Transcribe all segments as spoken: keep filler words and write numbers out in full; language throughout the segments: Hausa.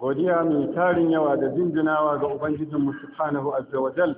godiya mai tarin yawa da jinjinawa ga Ubangijinmu subhanahu azza wa jal.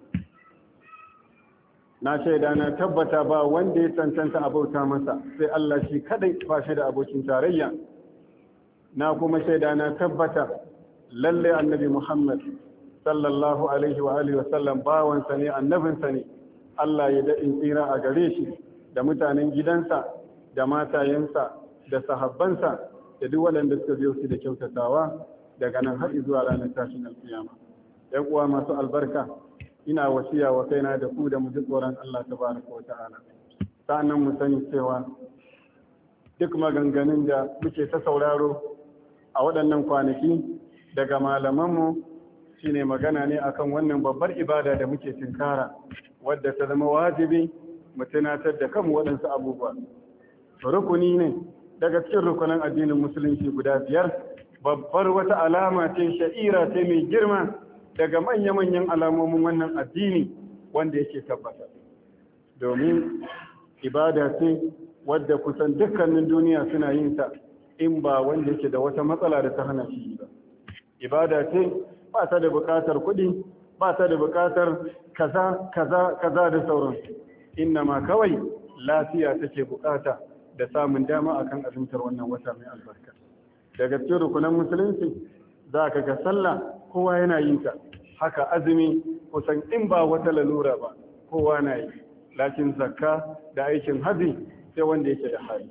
Na shaida na tabbata ba wanda ya cancanta abauta masa sai Allah shi kadai ba shi da abokin tarayya. Na kuma shaida na tabbata lalle annabi Muhammad sallallahu alaihi wa alihi wa sallam bawansa ne, annabinsa ne. Allah ya daɗin tsira a gare shi da mutanen gidansa da matayensa da sahabbansa da duk waɗanda suka biyo su da kyautatawa daga nan har zuwa ranar tashin alkiyama. ‘Yan uwa masu albarka, ina wasiya wa kaina da ku da mu ji tsoron Allah tabaraka wa ta'ala. Sa'annan mu sani cewa duk maganganun da muke ta sauraro a waɗannan kwanaki daga malamanmu shine magana ne akan wannan babbar ibada da muke tinkara, wadda ta zama wajibi mu tunatar da kanmu waɗansu abubuwa. Rukuni ne daga cikin rukunin addinin musulunci guda biyar, babbar wata alama ce, sha'ira ce mai girma daga manya-manyan alamomin wannan addini wanda yake tabbata. Domin ibada ce wadda kusan dukkanin duniya suna yin ta in ba wanda yake da wata matsala da ta hana shi ba. Ibada ce ba ta da buƙatar kuɗi, ba ta da buƙatar kaza kaza kaza da sauransu. Inna ma kawai lafiya take buƙata da samun dama akan azumtar wannan wata mai albarka. Daga cikin rukunan musulunci za ka ga sallah kowa yana yin ta, haka azumi kusan in ba wata lalura ba kowa na yi, lakin zakka da aikin haji sai wanda yake da hali.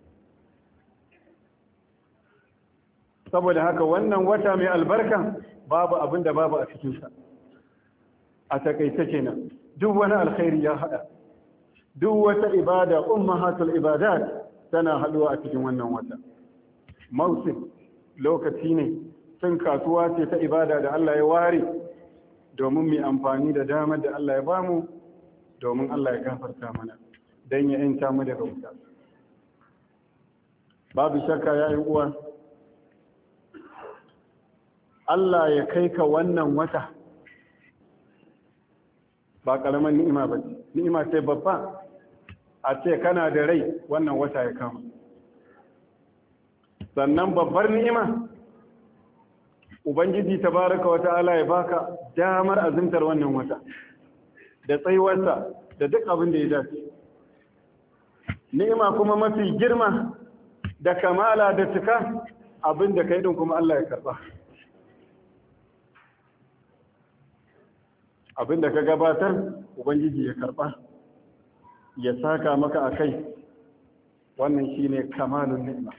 Saboda haka wannan wata mai albarka babu abin da babu a cikinsa. A takaice kenan duk wani alkhairi ya haɗa, duk wata ibada ummahatul ibadat tana haɗuwa a cikin wannan wata. Mausim lokaci ne, cin kasuwa ce ta ibada da Allah ya ware domin mu amfani da damar da Allah ya bamu domin Allah ya gafarta mana dan ya yanta mu daga wuta. Babu shakka ya yi uwa, Allah ya kai ka wannan wata ba ƙaramin ni'ima ba ce, ni'ima ce babba a ce kana da rai wannan wata ya kama. Sannan babbar ni'ima Ubangiji tabaraka wa ta'ala ya baka damar azumtar wannan wata da tsayuwarsa da duk abin da ya dace. Ni'ima kuma mafi girma da kamala da cika abin da kai din kuma Allah ya karba. Abin da ka gabatar Ubangiji ya karba ya saka maka a kai, wannan shine kamalun ni'ima.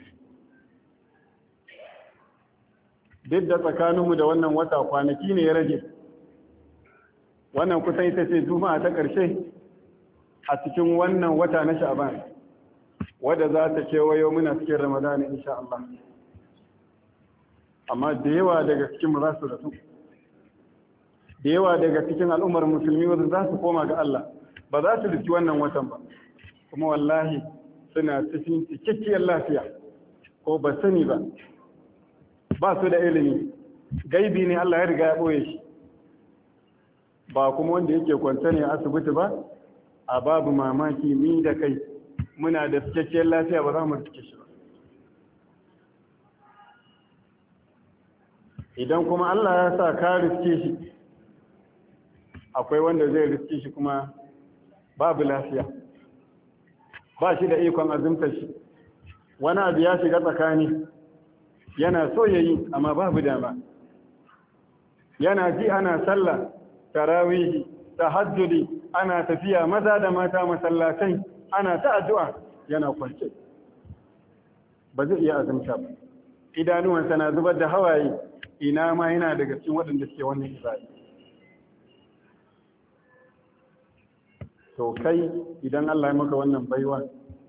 Duk da tsakaninmu da wannan wata kwanaki ne ya rage, wannan kusan ita ce juma'a ta ƙarshe a cikin wannan wata na sha'ban wadda za ta kewayo muna cikin ramadana insha Allah. Amma da yawa daga cikin za su rasu, da yawa daga cikin al'ummar musulmi wadda za su koma ga Allah ba za su riki wannan watan ba, kuma wallahi suna cikin cikakkiyar lafiya ko ba sani ba, ba su da ilimi, gaibi ne Allah ya riga ya ɓoye shi, ba kuma wanda yake kwanta ne a asibiti ba. A babu mamaki ni da kai muna da cikakkiyar lafiya ba za mu rike shi ba. Idan kuma Allah ya sa ka riske shi, akwai wanda zai riske shi kuma babu lafiya, ba shi da ikon azumtar shi, wani abu ya shiga tsakani yana so ya yi amma babu dama, yana ji ana sallah tarawihi tahajjudi ana tafiya maza da mata masallatai ana ta addu'a yana kwance, ba zai iya azumta ba, idanuwansa na zubar da hawaye, ina ma yana daga cikin waɗanda suke wannan ibada. To kai idan Allah ya maka wannan baiwa,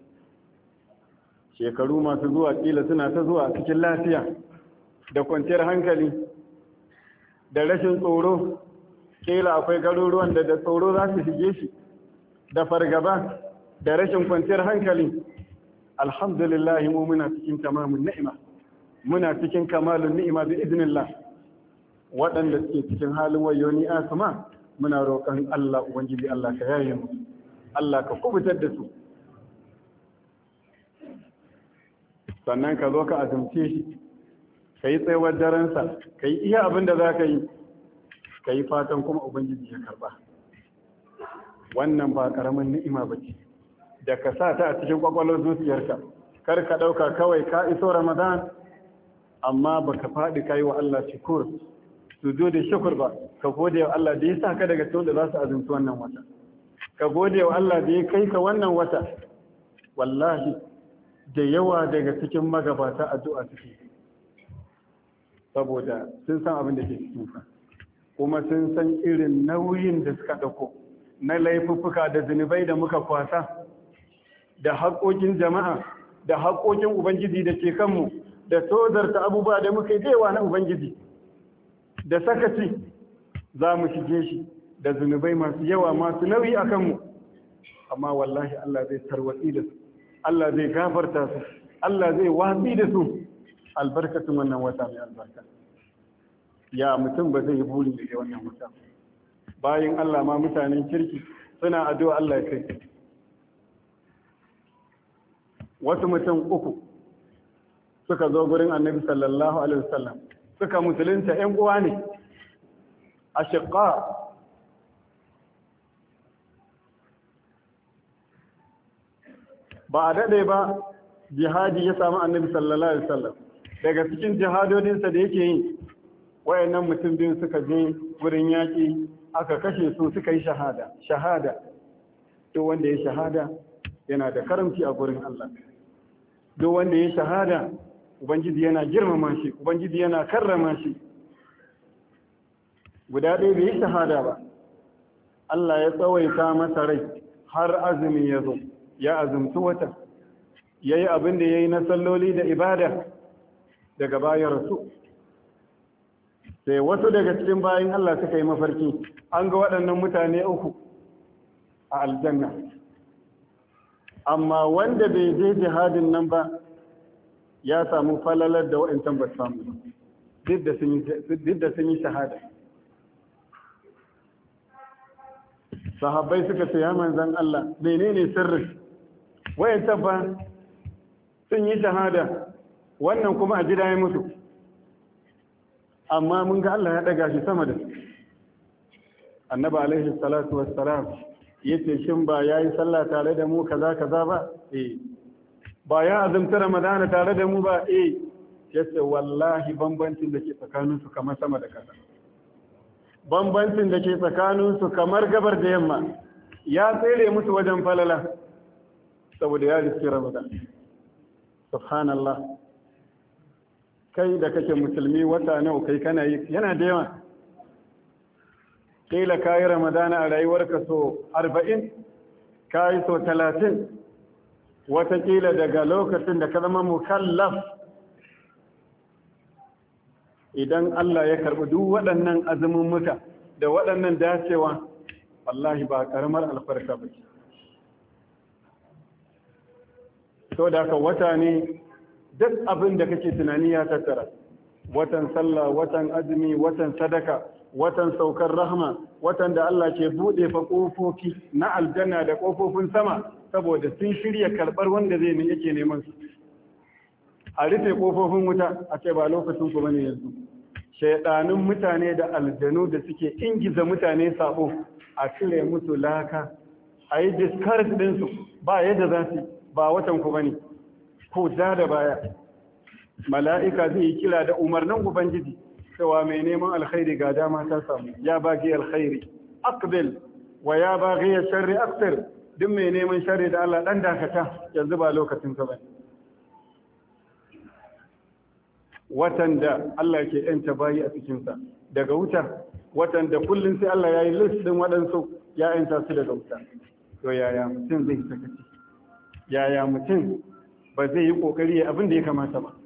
shekaru masu zuwa kila suna ta zuwa cikin lafiya da kwanciyar hankali da rashin tsoro, kila akwai garuruwan da da tsoro za su shige shi da fargaba da rashin kwanciyar hankali. Alhamdulillah mu muna cikin tamamin ni'ima, muna cikin kamalun ni'ima bi idnillah. Waɗanda suke cikin halin wayoni asma muna roƙon Allah ubangiji Allah ka yaye mu, Allah ka kubutar da su, sannan ka zo ka azumce shi ka yi tsayuwar darensa, ka yi iya abin da za ka yi, ka yi fatan kuma ubangiji ya karba. Wannan ba ƙaramin ni'ima ba ce da ka sa ta a cikin kwakwalwar zuciyarka. Kar ka ɗauka kawai ka iso ramadan amma ba ka faɗi ka yi wa Allah shukur su zo da shukur ba, ka gode wa Allah da ya sa ka daga cikin da za su azumci wannan wata, ka gode wa Allah da ya kai ka wannan wata. Wallahi da yawa daga cikin magabata addu'a suke, saboda sun san abin da ke cikin sa, kuma sun san irin nauyin da suka ɗauko na laifuffuka da zunubai da muka kwasa, da haƙoƙin jama'a, da haƙoƙin Ubangiji da ke kanmu, da tozarta abubuwa da muka yi dewa na Ubangiji, da sakaci za mu shige shi da zunubai masu yawa masu nauyi a kanmu. Amma wallahi Allah zai tarwatsi da su, Allah zai gafarta su, Allah zai watsi da su albarkacin wannan wata mai albarka. Ya mutum ba zai yi buri da wannan wata. Bayan Allah ma mutanen kirki suna addu'a Allah ya kai. Wasu mutum uku suka zo gurin Annabi sallallahu alaihi wasallam, suka musulunta ‘yan uwa ne, ashiqa. Ba a daɗe ba jihadi ya samu Annabi sallallahu alaihi wasallam. Daga cikin jihadodinsa da yake yi, wayannan mutum biyu suka je wurin yaƙi, aka kashe su, suka yi shahada. Shahada, duk wanda ya shahada yana da karamci a gurin Allah. Duk wanda ya shahada, Ubangiji yana girmama shi, Ubangiji yana karrama shi. Guda ɗaya bai yi shahada ba, Allah ya tsawaita masa rai har azumi ya zo, ya azumci wata, ya yi abin da ya yi na salloli da ibada daga bayan rasu. Sai wasu daga cikin bayan Allah suka yi mafarki, an ga waɗannan mutane uku a aljanna. Amma wanda bai je jihadin nan ba, ya samu falalar da waɗancan ba samu, duk da sun yi shahada. Sahabbai suka ce, ya manzan Allah, menene sirri? Waɗancan ba sun yi shahada, wannan kuma a gida ya mutu. Amma mun ga Allah ya ɗaga shi sama da su. Annabi alaihi salatu wassalam yace shin ba yayi sallah tare da mu kaza kaza ba? Eh. Ba ya azumta Ramadana tare da mu ba? Eh. Yace wallahi bambancin da ke tsakanin su kamar sama da ƙasa. Bambancin da ke tsakanin su kamar gabar da yamma. Ya tsere musu wajen falala saboda ya riski Ramadan. Subhanallah. Kai da kake musulmi wata nawa kai kana yi, yana da yawa. Kila kayi Ramadana a rayuwarka so arba'in, kayi so talatin, watakila daga lokacin da ka zama mukallaf. Idan Allah ya karɓi duk waɗannan azumin muka da waɗannan dacewa, wallahi ba ƙaramar alfarka ba ce. So da ka wata ne duk abin da kake tunani ya tattara. Watan sallah, watan azumi, watan sadaka, watan saukar rahma, watan da Allah ke buɗe fa ƙofofi na aljanna da ƙofofin sama saboda sun shirya karɓar wanda zai ne yake neman su. A rufe ƙofofin wuta a ce ba lokacin ku bane yanzu. Shaiɗanun mutane da aljanu da suke ingiza mutane sabo a cire musu laka, a yi discourage ɗinsu ba yadda za su ba watan ku bane. Ko da da baya. Mala'ika zai yi kira da umarnin Ubangiji. cewa mai neman alkhairi ga dama ta samu, ya bagi alkhairi aqbil wa ya bagi sharri aqtir. Duk mai neman sharri da Allah dan dakata, yanzu ba lokacin ka bane. Watan da Allah ke yanta bayi a cikin sa daga wuta, watan da kullun sai Allah yayi list din wadansu ya yanta su daga wuta. To yaya mutum zai sakaci? Yaya mutum ba zai yi kokari abin da ya kamata ba?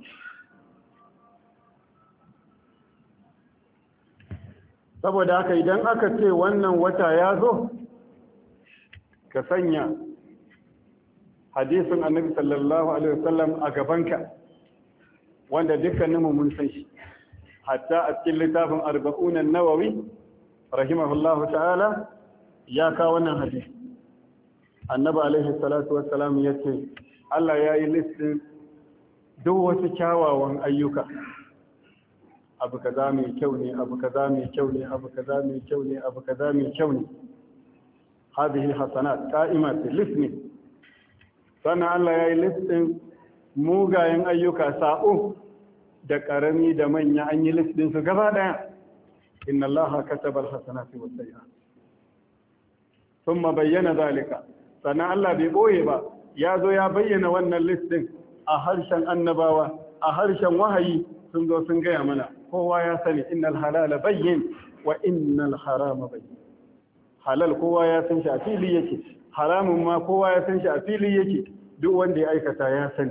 Saboda haka idan aka ce wannan wata ya zo, ka sanya hadisin annabi sallallahu alaihi wasallam a gabanka, wanda dukkaninmu mun san shi, hatta a cikin littafin arba'un an-nawawi rahimahullahu ta'ala ya kawo wannan hadisi. Annabi alaihi salatu wassalam yace Allah ya yi listin duk wasu kyawawan ayyuka abu kaza mai kyau ne abu kaza mai kyau ne abu kaza mai kyau ne abu kaza mai kyau ne hadhihi hasanat qa'imat list ne sannan Allah ya yi listin mugayen ayyuka sa'o da karami da manya an yi listin su gaba daya inna allaha kataba alhasanati was-sayyi'at thumma bayyana zalika sannan Allah bai boye ba ya zo ya bayyana wannan listin a harshen annabawa a harshen wahayi sun zo sun gaya mana kowa ya sani innal halala bayyin wa innal harama bayyin halal kowa ya san shi a fili yake haramun ma kowa ya san shi a fili yake duk wanda ya aikata ya sani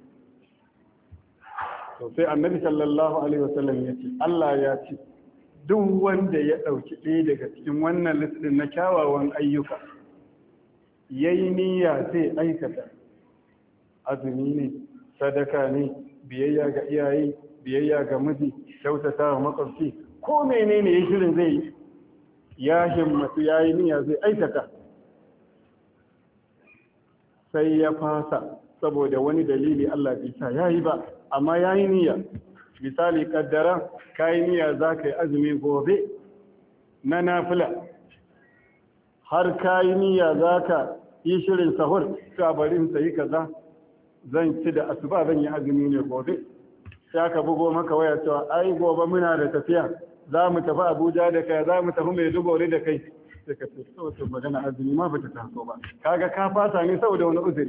to sai annabi sallallahu alaihi wasallam ya ce Allah ya ce duk wanda ya dauki ɗaya daga cikin wannan listin na kyawawan ayyuka yayi niyya zai aikata azumi ne sadaka ne biyayya ga iyaye biyayya ga miji kyautata wa makwabci ko menene ya shirin zai yi ya himmatu yayi niyya zai aikata sai ya fasa saboda wani dalili Allah bai sa yayi ba amma yayi niyya misali kaddara kai niyya zaka yi azumi gobe na nafila har kai niyya zaka yi shirin sahur ka bari in sai kaza zan ci da asuba zan yi azumi ne gobe sai aka bugo maka waya cewa ai gobe muna da tafiya za mu tafi Abuja da kai za mu tafi Maiduguri da kai sai ka ce to magana azumi ma bata taso ba kaga ka fasa ne saboda wani uzuri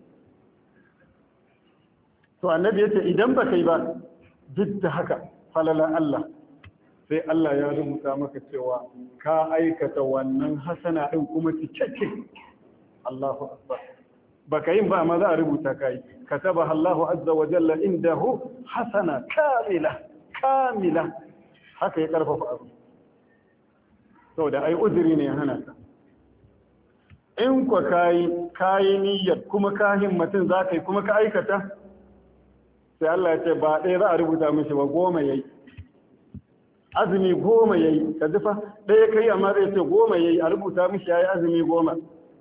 to annabi yace idan ba kai ba duk da haka falalan Allah sai Allah ya rubuta maka cewa ka aikata wannan hasana din kuma cikakke Allahu akbar baka yin ba amma za a rubuta kai kataba Allahu azza wa jalla indahu hasana kamila kamila haka ya karfafa abu saboda ai uzuri ne ya hana ka in kwa kai kai niyyar kuma ka himmatin za ka yi kuma ka aikata sai Allah ya ce ba ɗaya za a rubuta mishi ba goma yayi azumi goma yayi ka ji fa ɗaya kai amma zai ce goma yayi a rubuta mishi yayi azumi goma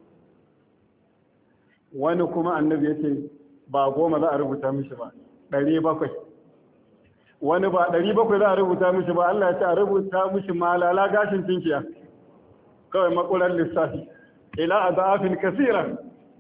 wani kuma annabi ya ce ba goma za a rubuta mishi ba ɗari bakwai wani ba ɗari bakwai za a rubuta mishi ba Allah ya ce a rubuta mishi malala gashin tinkiya kawai makular lissafi ila a za'afin kasira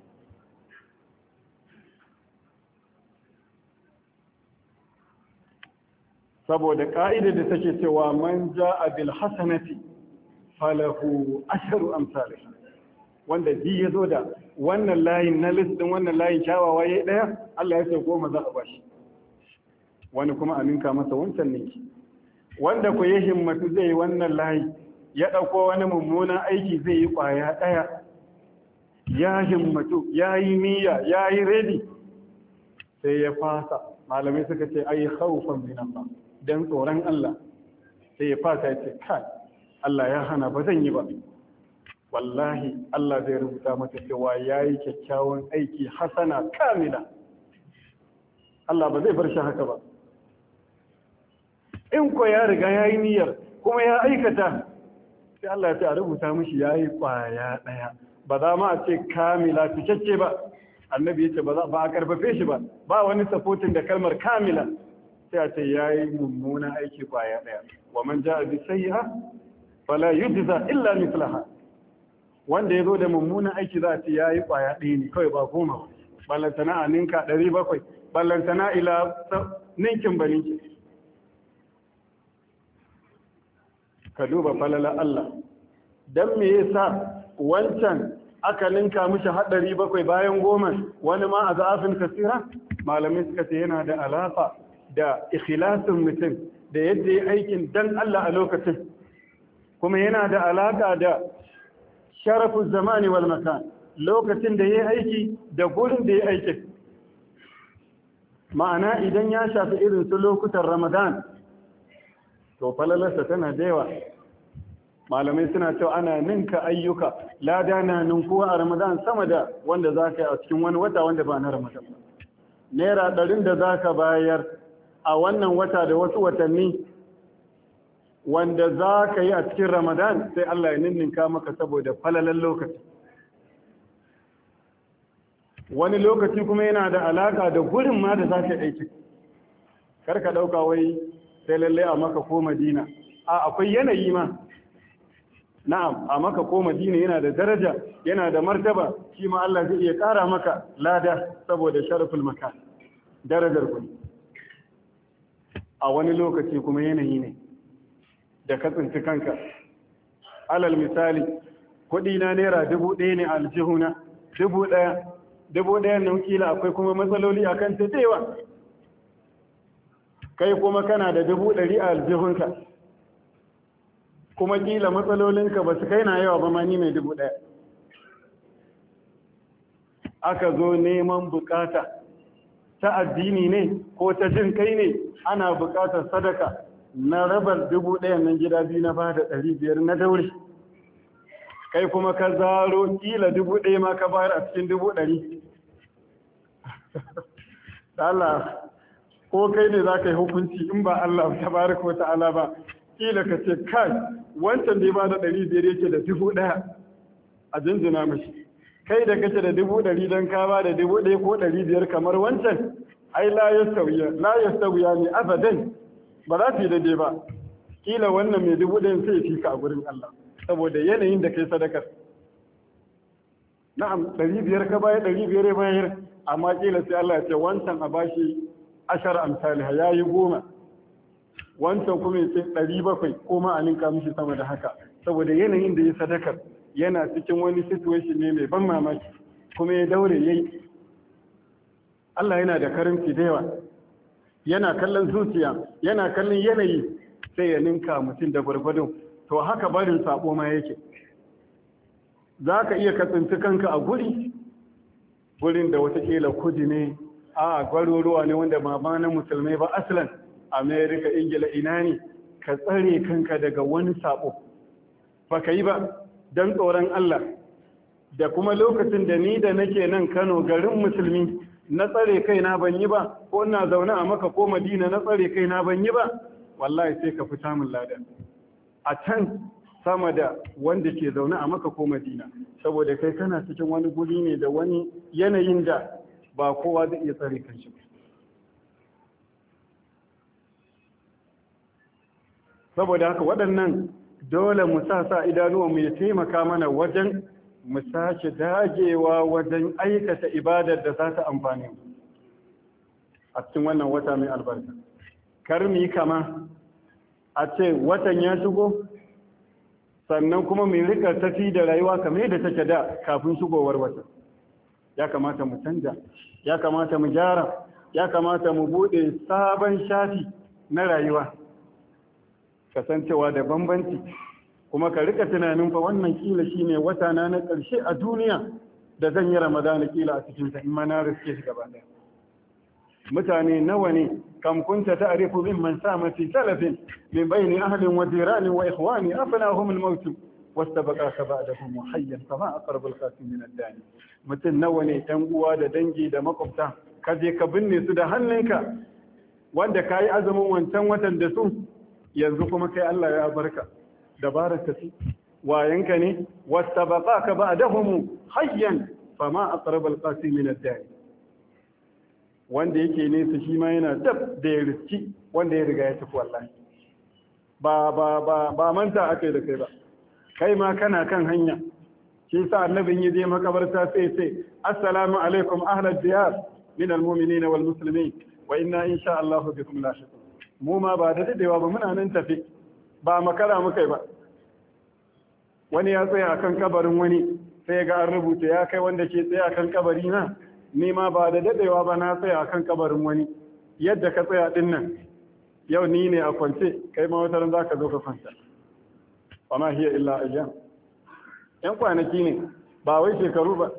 saboda ka'ida da take cewa man ja'a bil hasanati falahu ashru amsalih wanda ji yazo da wannan layin na list din wannan layin kyawawa yayi daya Allah ya ce goma za a bashi wani kuma aminka masa wancan ne wanda ku yi himmatu zai wannan layi ya dauko wani mummunan aiki zai yi kwaya daya ya himmatu yayi niyya yayi ready sai ya fasa malamai suka ce ai khawfan min Allah dan tsoron Allah sai ya fasa ya ce kai Allah ya hana ba zan yi ba wallahi Allah zai rubuta mata cewa yayi kyakkyawan aiki hasana kamila Allah ba zai bar shi haka ba in ko ya riga yayi niyyar kuma ya aikata sai Allah ya ce a rubuta mishi yayi kwaya daya ba za ma a ce kamila cikakke ba annabi ya ce ba za ba a karfafe shi ba ba wani supporting da kalmar kamila sai a ce yayi mummuna aiki kwaya daya wa man jaa bi sayyi'a fala yujza illa mithlaha wanda yazo da mummuna aiki za a ce yayi kwaya daya ne kawai ba goma ballantana a ninka ɗari bakwai ballantana ila ninkin ba ninki ka duba falala Allah dan me yasa wancan aka ninka mishi haɗari bakwai bayan goma wani ma a za'afin kasira malamai suka ce yana da alaƙa da ikhlasin mutum da yadda ya aikin dan Allah a lokacin kuma yana da alaƙa da sharafin zamani wal makan lokacin da ya aiki da gurin da ya aiki ma'ana idan ya shafi irin su lokutan Ramadan to falalarsa tana da yawa malamai suna cewa ana ninka ayyuka lada na ninkuwa a Ramadan sama da wanda za ka yi a cikin wani wata wanda ba na Ramadan naira ɗarin da za ka bayar a wannan wata da wasu watanni wanda za ka yi a cikin Ramadan sai Allah ya ninninka maka saboda falalan lokaci wani lokaci kuma yana da alaka da gurin ma da za ka aiki karka ɗauka wai sai lalle a Makka ko Madina. A akwai yanayi ma. Na'am, a Makka ko Madina yana da daraja, yana da martaba, shi ma Allah zai iya ƙara maka lada saboda sharaful makan, darajar ku. A wani lokaci kuma yanayi ne da ka tsinci kanka. Alal misali, kuɗi na naira dubu ɗaya ne a aljihuna, dubu ɗaya, dubu ɗayan nan kila akwai kuma matsaloli a kan ta dewa. Kai kuma kana da dubu ɗari a aljihunka, kuma kila matsalolinka ba su kai na yawa ba ma ni mai dubu ɗaya. Aka zo neman bukata ta addini ne ko ta jin kai ne, ana bukatar sadaka na rabar dubu ɗayan nan gida biyu na ba da ɗari biyar na daure. Kai kuma ka zaro kila dubu ɗaya ma ka bayar a cikin dubu ɗari. Allah, ko kai ne za ka yi hukunci in ba Allah ta bari ko ta'ala ba, kila ka ce kai wancan da ya ba da ɗari biyar yake da dubu ɗaya a jinjina mashi. Kai da kace da dubu ɗari don ka ba da dubu ɗaya ko ɗari biyar kamar wancan, ai la yastawiya la yastawiya ne abadan, ba za su yi daidai ba. Kila wannan mai dubu ɗayan sai fi ka a gurin Allah saboda yanayin da kai sadakar. Na'am, ɗari biyar ka bayar, ɗari biyar ya bayar, amma kila sai Allah ya ce wancan a bashi ashar amsaliha ya yi goma, wancan kuma ya ce ɗari bakwai ko ma a ninka mishi sama da haka, saboda yanayin da ya sadakar yana cikin wani situation ne mai ban mamaki kuma ya daure yayi. Allah yana da karimci da yawa, yana kallon zuciya, yana kallon yanayi, sai ya ninka mutum da gwargwado. To haka barin sabo ma yake. Za ka iya katsinci kanka a guri gurin da watakila kudi ne, a gwaruruwa ne wanda ba ma na musulmai ba aslan, Amerika, Ingila, ina ne, ka tsare kanka daga wani sabo ba ka yi ba don tsoron Allah. Da kuma lokacin da ni da nake nan Kano garin musulmi na tsare kaina ban yi ba, ko ina zaune a Makka ko Madina na tsare kaina ban yi ba, wallahi sai ka fi samun ladan a can sama da wanda ke zaune a Makka ko Madina, saboda kai kana cikin wani guri ne da wani yanayin da ba kowa zai iya tsare kanshi ba. Saboda haka waɗannan dole mu sa sa idanuwa mu ya taimaka mana wajen mu sake dagewa wajen aikata ibadar da za ta amfani a cikin wannan wata mai albarka. Kar mu yi kama a ce watan ya shigo sannan kuma mu rika tafi da rayuwa kamar yadda take da kafin shigowar wata. Ya kamata mu canja, ya kamata mu gyara, ya kamata mu bude sabon shafi na rayuwa. Kasancewa da bambanci kuma ka rika tunanin fa wannan kila shine wata na na ƙarshe a duniya da zan yi Ramadana kila a cikin ta in ma na riske shi gaba ɗaya. Mutane nawa ne kam kunta ta'rifu mimman sama fi salafin min bayni ahlin wa jiranin wa ikhwani afala hum al-maut wastabaqaka ba'dahum hayyan fama aqrabu al-qasim min ad-dani. Mutun nawa ne ɗan uwa da dangi da makwabta ka je ka binne su da hannunka wanda kai azumin wancan watan da su, yanzu kuma kai Allah ya barka dabarar ka ci wayanka ne wastabaqaka ba'dahum hayyan fama aqrabu al-qasim min ad-dani. Wanda yake nesa shi ma yana dab da ya riski wanda ya riga ya tafi wallahi. Ba ba ba ba manta akai da kai ba. Kai ma kana kan hanya. Shi yasa annabin yaje makabarta sai sai assalamu alaikum ahlal diyar min almu'minin wal muslimin wa inna insha Allah bikum lahiqun. Mu ma ba da dadewa ba muna nan tafi. Ba makara mukai ba. Wani ya tsaya akan kabarin wani sai ga an rubuta ya kai wanda ke tsaya akan kabari na, ni ma ba da dadewa ba na tsaya akan kabarin wani yadda ka tsaya din nan yau ni ne a kwance, kai ma wata ran zaka zo ka kwanta. Wa ma hiya illa ayyam, yan kwanaki ne ba wai shekaru ba.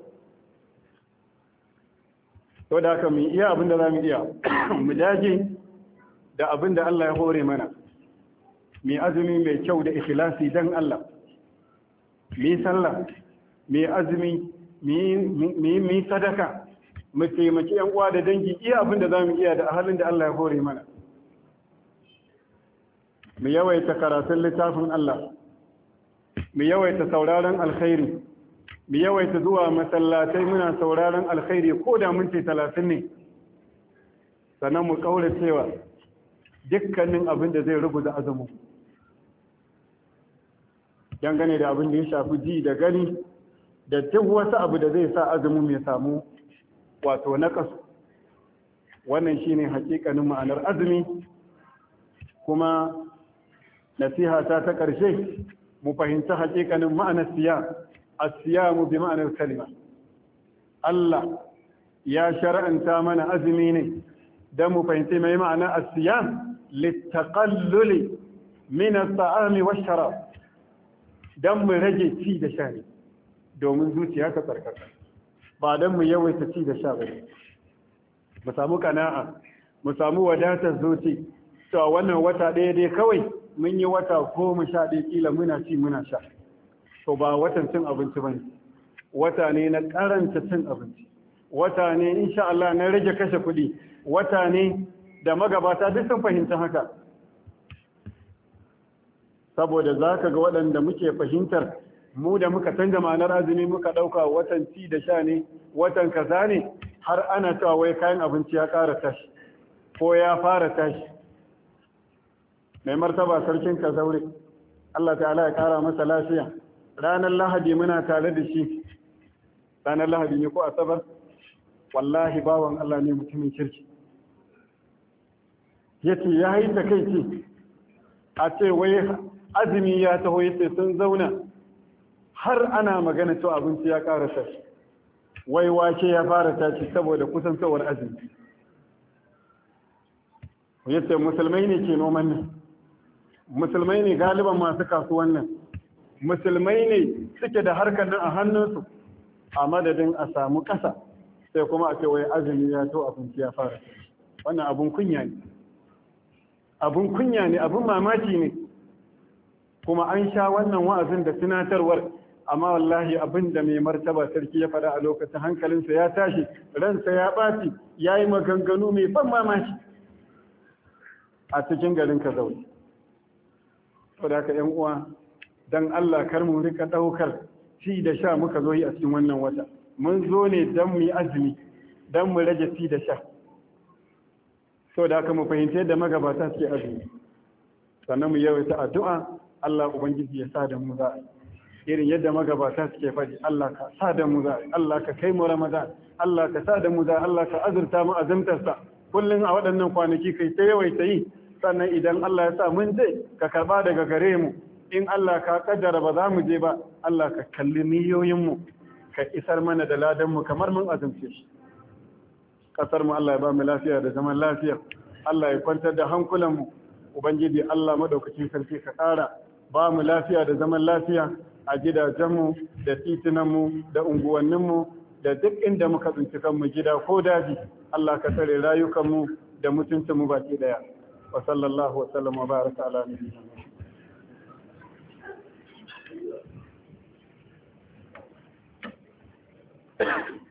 To da haka mu iya abin da zamu iya mu dage da abin da Allah ya hore mana, mu azumi mai kyau da ikhlasi dan Allah, mu sallah, mu azumi, mu sadaka, mu taimaki yan uwa da dangi iya abin da zamu iya da halin da Allah ya hore mana. Mu yawaita karatun littafin Allah, mu yawaita sauraron alkhairi, mu yawaita zuwa masallatai muna sauraron alkhairi ko da minti talatin ne. Sannan mu kaura cewa dukkanin abin da zai rubuta azumin dangane da abin da ya shafi ji da gani da duk wasu abu da zai sa azumin ya samu wato naqasu. Wannan shine hakikanin ma'anar azumi. Kuma nasiha ta ta ƙarshe mu fahimci hakikanin ma'anar siyam. As-siyamu bi ma'anar kalima. Allah ya shar'anta mana azumi ne dan mu fahimci mai ma'ana as-siyam litaqalluli min at-ta'ami wash-sharab, dan mu rage ci da sha ne domin zuciya ta tsarkaka, ba dan mu yawaita ci da sha ba. Mu samu kana'a, mu samu wadatar zuci, to wannan wata ɗaya dai kawai mun yi wata goma sha ɗaya kila muna ci muna sha, to ba watan cin abinci bane, wata ne na karanta cin abinci, wata ne insha Allah na rage kashe kuɗi, wata ne da magabata duk sun fahimta haka. Saboda za ka ga waɗanda muke fahimtar mu da muka canza ma'anar azumi muka ɗauka watan ci da sha ne, watan kaza ne, har ana cewa wai kayan abinci ya ƙara tashi ko ya fara tashi. Mai martaba sarkin Kazaure, Allah ta'ala ya ƙara masa lafiya, ranar Lahadi muna tare da shi, ranar Lahadi ne ko Asabar, wallahi bawan Allah ne mutumin kirki. Yace ya yi takaici a ce wai azumi ya taho, yace sun zauna har ana magana cewa abinci ya ƙara tashi, wai wake ya fara tashi saboda kusantowar azumi. Yace musulmai ne ke noman nan, musulmai ne galiban masu kasuwan nan, musulmai ne suke da harkar nan a hannunsu, a madadin a samu ƙasa sai kuma a ce wai azumi ya to abinci ya fara tashi. Wannan abun kunya ne, abun kunya ne, abun mamaki ne. Kuma an sha wannan wa'azin da tunatarwar, amma wallahi abin da mai martaba sarki ya faɗa a lokacin hankalinsa ya tashi, ransa ya ɓaci, ya yi maganganu mai ban mamaki a cikin garin Kazaure. To da ka ‘yan uwa, don Allah kar mu rika ɗaukar ci da sha muka zo yi a cikin wannan wata. Mun zo ne don mu yi azumi, don mu rage ci da sha. So da ka mu fahimci yadda magabata suke azumi. Sannan mu yawaita addu'a, Allah Ubangiji ya sa da mu za irin yadda magabata suke faɗi, Allah ka sa da mu za Allah ka kai mu Ramadan, Allah ka sa da mu za Allah ka azurta mu azumtarsa. Kullum a waɗannan kwanaki kai ta yawaita yi, sannan idan Allah ya sa mun je ka karba daga gare mu, in Allah ka kaddara ba za mu je ba, Allah ka kalli niyoyin mu, ka isar mana da ladan mu kamar mun azumce shi. Kasar mu Allah ya ba mu lafiya da zaman lafiya, Allah ya kwantar da hankulan mu. Ubangiji Allah madaukakin sarki ka ƙara ba mu lafiya da zaman lafiya a gidajenmu da titunanmu da unguwanninmu da duk inda muka tsinci kanmu, gida ko daji. Allah ka tsare rayukanmu da mutuncinmu baki daya. Wa sallallahu wa sallam wa baraka ala nabiyyina Muhammad.